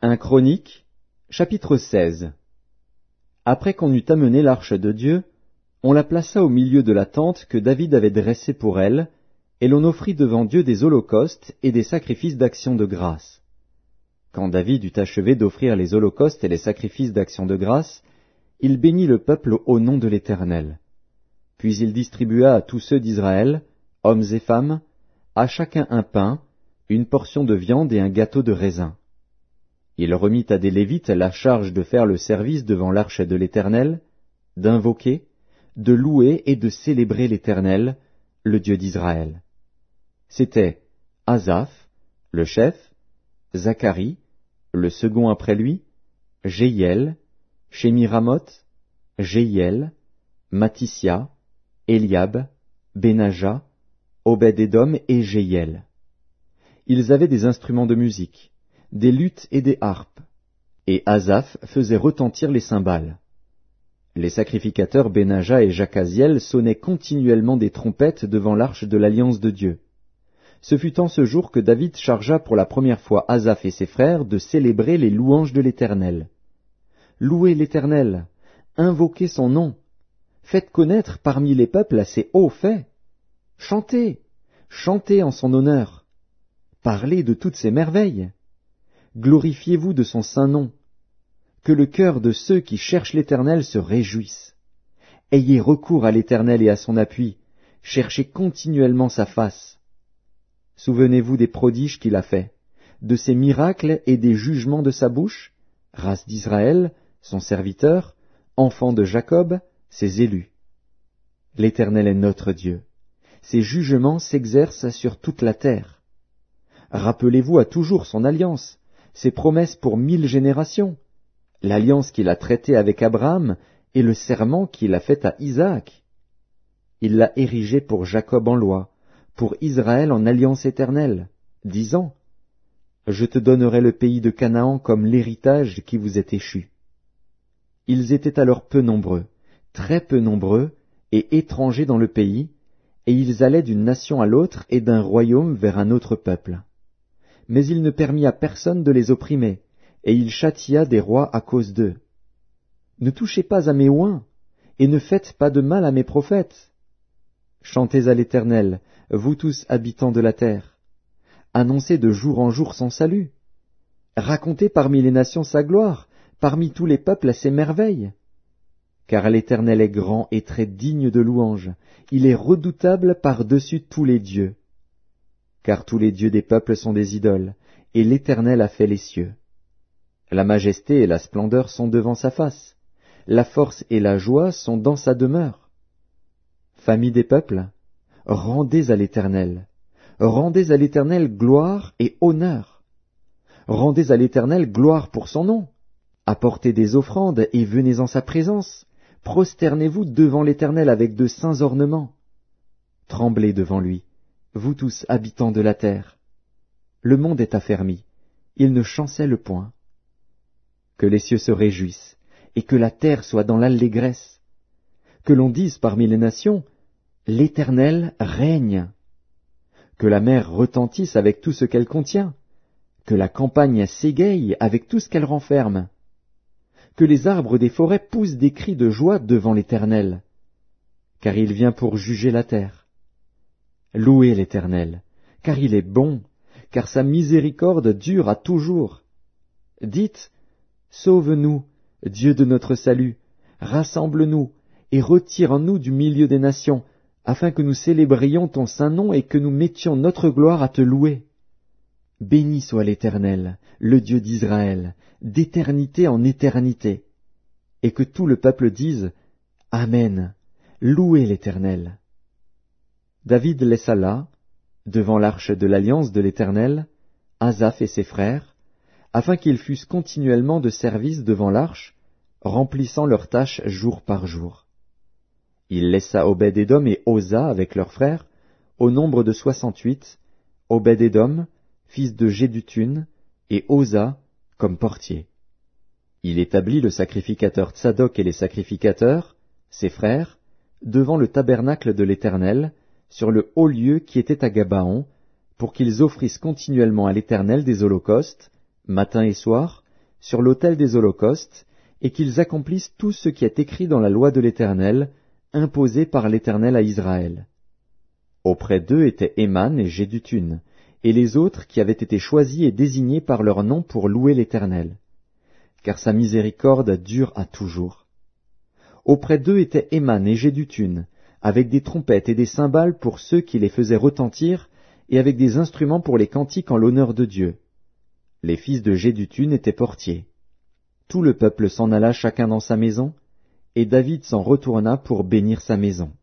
1 Chroniques, chapitre 16. Après qu'on eut amené l'arche de Dieu, on la plaça au milieu de la tente que David avait dressée pour elle, et l'on offrit devant Dieu des holocaustes et des sacrifices d'action de grâce. Quand David eut achevé d'offrir les holocaustes et les sacrifices d'action de grâce, il bénit le peuple au nom de l'Éternel. Puis il distribua à tous ceux d'Israël, hommes et femmes, à chacun un pain, une portion de viande et un gâteau de raisin. Il remit à des Lévites la charge de faire le service devant l'arche de l'Éternel, d'invoquer, de louer et de célébrer l'Éternel, le Dieu d'Israël. C'étaient Asaph, le chef, Zacharie, le second après lui, Jéhiel, Shemiramoth, Jéhiel, Mattisia, Eliab, Benaja, Obed-Édom et Jéhiel. Ils avaient des instruments de musique, des luths et des harpes, et Asaph faisait retentir les cymbales. Les sacrificateurs Benaja et Jacaziel sonnaient continuellement des trompettes devant l'arche de l'alliance de Dieu. Ce fut en ce jour que David chargea pour la première fois Asaph et ses frères de célébrer les louanges de l'Éternel. Louez l'Éternel, invoquez son nom, faites connaître parmi les peuples ses hauts faits. Chantez, chantez en son honneur, parlez de toutes ses merveilles. Glorifiez-vous de son saint nom. Que le cœur de ceux qui cherchent l'Éternel se réjouisse. Ayez recours à l'Éternel et à son appui, cherchez continuellement sa face. Souvenez-vous des prodiges qu'il a faits, de ses miracles et des jugements de sa bouche, race d'Israël, son serviteur, enfant de Jacob, ses élus. L'Éternel est notre Dieu. Ses jugements s'exercent sur toute la terre. Rappelez-vous à toujours son alliance, ses promesses pour 1000 générations, l'alliance qu'il a traitée avec Abraham et le serment qu'il a fait à Isaac. Il l'a érigé pour Jacob en loi, pour Israël en alliance éternelle, disant, « Je te donnerai le pays de Canaan comme l'héritage qui vous est échu. » Ils étaient alors peu nombreux, très peu nombreux, et étrangers dans le pays, et ils allaient d'une nation à l'autre et d'un royaume vers un autre peuple. Mais il ne permit à personne de les opprimer, et il châtia des rois à cause d'eux. Ne touchez pas à mes oins, et ne faites pas de mal à mes prophètes. Chantez à l'Éternel, vous tous habitants de la terre. Annoncez de jour en jour son salut. Racontez parmi les nations sa gloire, parmi tous les peuples ses merveilles. Car l'Éternel est grand et très digne de louange, il est redoutable par-dessus tous les dieux. Car tous les dieux des peuples sont des idoles, et l'Éternel a fait les cieux. La majesté et la splendeur sont devant sa face, la force et la joie sont dans sa demeure. Famille des peuples, rendez à l'Éternel gloire et honneur. Rendez à l'Éternel gloire pour son nom. Apportez des offrandes et venez en sa présence. Prosternez-vous devant l'Éternel avec de saints ornements. Tremblez devant lui, vous tous habitants de la terre. Le monde est affermi, il ne chancelle point. Que les cieux se réjouissent, et que la terre soit dans l'allégresse. Que l'on dise parmi les nations, l'Éternel règne. Que la mer retentisse avec tout ce qu'elle contient. Que la campagne s'égaye avec tout ce qu'elle renferme. Que les arbres des forêts poussent des cris de joie devant l'Éternel, car il vient pour juger la terre. Louez l'Éternel, car il est bon, car sa miséricorde dure à toujours. Dites, sauve-nous, Dieu de notre salut, rassemble-nous, et retire-nous du milieu des nations, afin que nous célébrions ton saint nom et que nous mettions notre gloire à te louer. Béni soit l'Éternel, le Dieu d'Israël, d'éternité en éternité. Et que tout le peuple dise, Amen, louez l'Éternel. David laissa là, devant l'arche de l'alliance de l'Éternel, Asaph et ses frères, afin qu'ils fussent continuellement de service devant l'arche, remplissant leurs tâches jour par jour. Il laissa Obed-Édom et Osa avec leurs frères, au nombre de 68, Obed-Édom, fils de Jéduthun, et Osa, comme portier. Il établit le sacrificateur Tsadok et les sacrificateurs, ses frères, devant le tabernacle de l'Éternel, sur le haut lieu qui était à Gabaon, pour qu'ils offrissent continuellement à l'Éternel des holocaustes, matin et soir, sur l'autel des holocaustes, et qu'ils accomplissent tout ce qui est écrit dans la loi de l'Éternel, imposée par l'Éternel à Israël. Auprès d'eux étaient Éman et Jéduthun, et les autres qui avaient été choisis et désignés par leur nom pour louer l'Éternel, car sa miséricorde dure à toujours. Auprès d'eux étaient Éman et Jéduthun, avec des trompettes et des cymbales pour ceux qui les faisaient retentir, et avec des instruments pour les cantiques en l'honneur de Dieu. Les fils de Jéduthun étaient portiers. Tout le peuple s'en alla chacun dans sa maison, et David s'en retourna pour bénir sa maison.